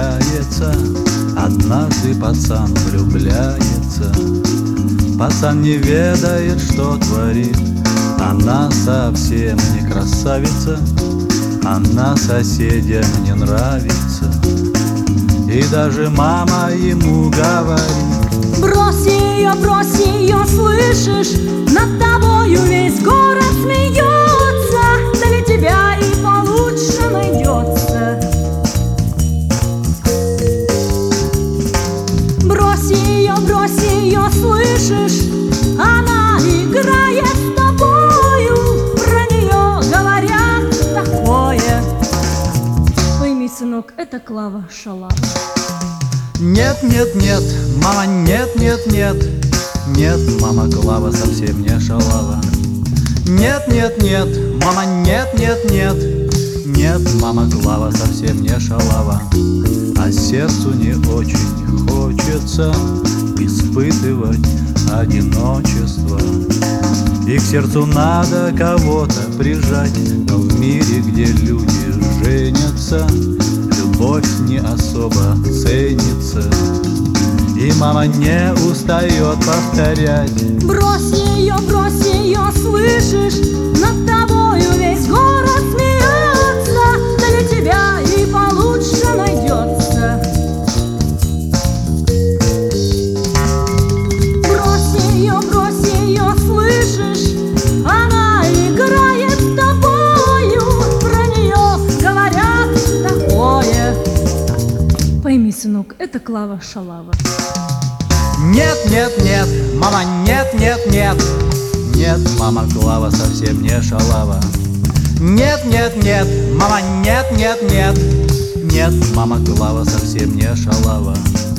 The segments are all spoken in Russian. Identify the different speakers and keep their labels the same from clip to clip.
Speaker 1: влюбляется. Однажды пацан влюбляется. Пацан не ведает, что творит. Она совсем не красавица, она соседям не нравится. И даже мама ему говорит:
Speaker 2: брось ее, слышишь? Над тобою весь город смеется, да ведь тебя и получше найдется. Брось ее, слышишь? Она играет с тобою, про нее говорят такое. Пойми, сынок, это Клава Шалава.
Speaker 1: Нет, нет, нет, мама, нет, нет, нет. Нет, мама, Клава совсем не шалава. Нет, нет, нет, мама, нет, нет, нет. Нет, мама, Клава совсем не шалава. А сердцу не очень хочется испытывать одиночество. И к сердцу надо кого-то прижать. Но в мире, где люди женятся, любовь не особо ценится. И мама не устает повторять:
Speaker 2: брось ее, слышишь? Над тобою весь город смеется, для тебя и получше найдется. Брось ее, слышишь? Она играет с тобою, про нее говорят такое. Пойми, сынок, это Клава Шалава.
Speaker 1: нет, нет, нет, мама, нет, нет, нет. Нет, мама, Клава совсем не шалава. Нет, нет, нет, мама, нет, нет, нет. Нет, мама, Клава совсем не шалава.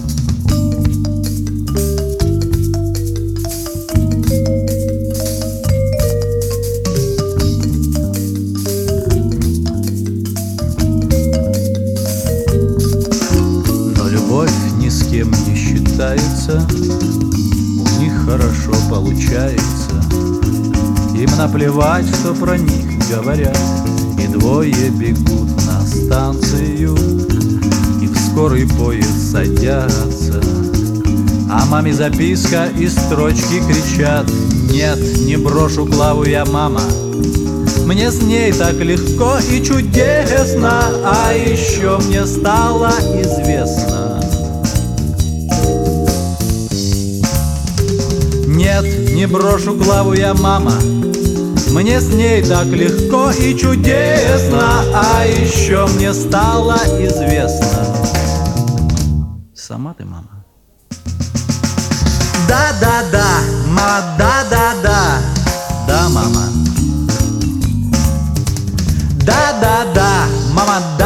Speaker 1: Но любовь ни с кем не считается, у них хорошо получается. Им наплевать, что про них говорят. И двое бегут на станцию, и в скорый поезд садятся. А маме записка и строчки кричат: нет, не брошу Клаву я, мама. Мне с ней так легко и чудесно. А еще мне стало известно: нет, не брошу Клаву я, мама. Мне с ней так легко и чудесно. А еще мне стало известно. Сама ты, мама. Да-да-да, мама, да-да-да. Да, мама. Да-да-да, мама, да.